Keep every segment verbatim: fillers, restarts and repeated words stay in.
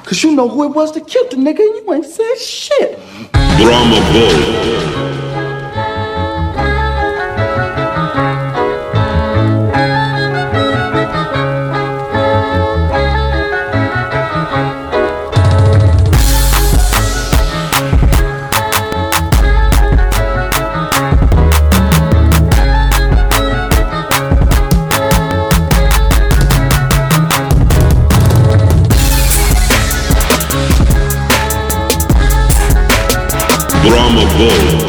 Cause you know who it was that killed the nigga and you ain't said shit. Brahma Bull. Brahma Bull.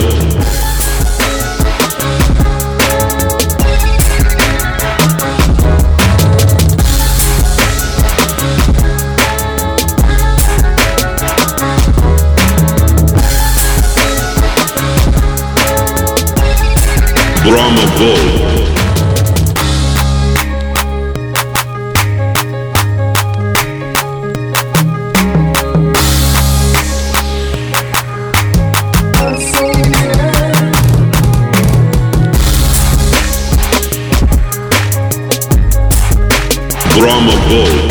Brahma Bull. Brahma Bull.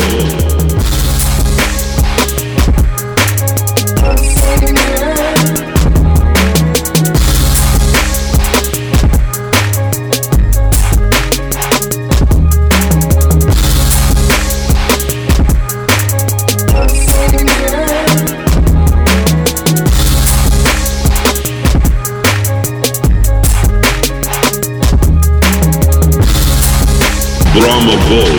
Brahma Bull.